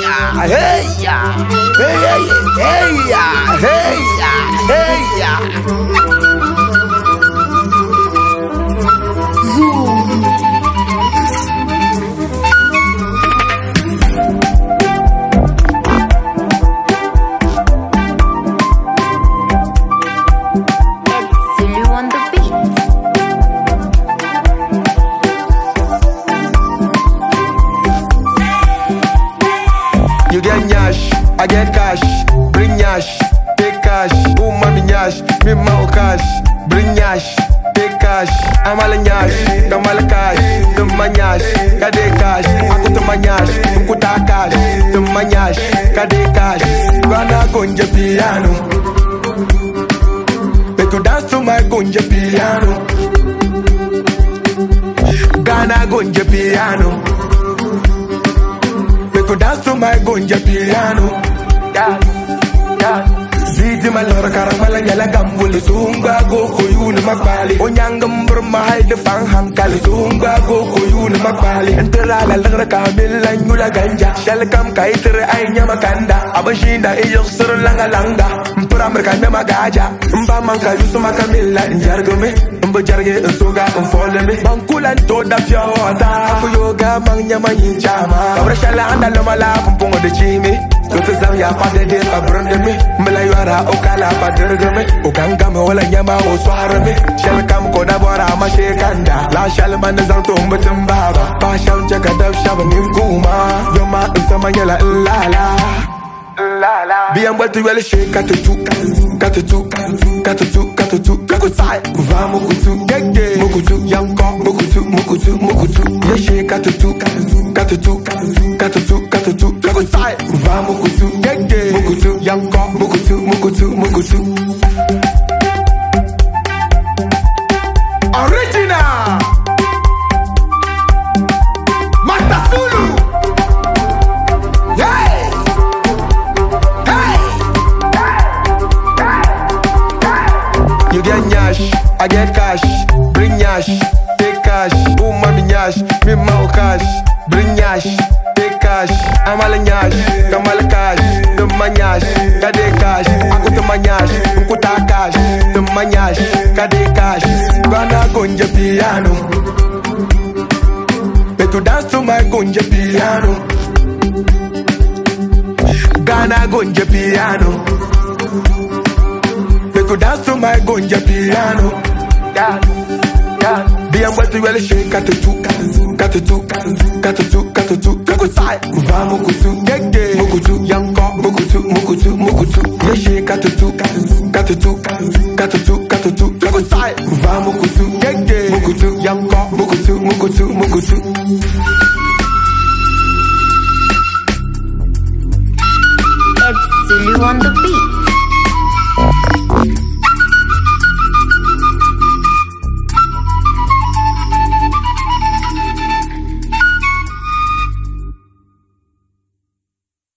yeah, hey yeah, hey yeah, hey yeah, hey yeah, hey yeah. Zoom. You get nyash, I get cash. Bring nyash, take cash. Oh mami nyash, me mau cash. Bring nyash, take cash. Amala nyash, kamala cash. Tumma nyash, kade cash. Aku tumma nyash, kuta cash. Tumma nyash, kade cash. Gonna gonja piano. Make you dance to my gonja piano. Gonna gonja piano. Go dance to my gonja piano. Ziti malora karamala nyala gambule sunga go koyuna makbali. Onyangam bermahal defang hamkali sunga go koyuna makbali. Entera la lagra kamila nyula ganja. Shalakam kaitere ainya makanda. Abashinda iyo suru langa langa. Mpura mereka nama gaja. Mba manka yusu makamila njargome. Mba jarge nsoga nfoleme. Bankulan to da fiawata. Aku yoga mangnya manyichama. Kabra shala anda lomala kumpungo de chimi. Toto zam ya pade de abrande me. Mela yuara okala padergame. Okanga me wala nyama oswarame. Shal kam koda bora mashekanda. La shal man zanto mbatumbaba. Pa shal chaka daf shaba ninkuma. Yoma nsamanyela lala. Bien vuelto y huele shake katutu katutu katutu katutu kakusai kuva mukutu gege mukutu yanko mukutu mukutu mukutu ye shake katutu katutu katutu katutu kakusai kuva mukutu gege mukutu yanko mukutu mukutu mukutu original Mata Zulu. You get nyash, I get cash. Bring nyash, take cash. Oh mami nyash, me mau cash. Bring nyash, take cash. Amala nyash, kamala cash. Tumma nyash, kade cash. Aku tumma nyash, kuta cash. Tumma nyash, kade cash. Gonna gonja piano. Make you dance to my gonja piano. Gonna gonja piano. Go dance to my gonja piano. Bien vuelto y huele shake katutu katutu katutu katutu kakusai kuva mukutu gege mukutu yanko mukutu mukutu mukutu ye shake katutu katutu katutu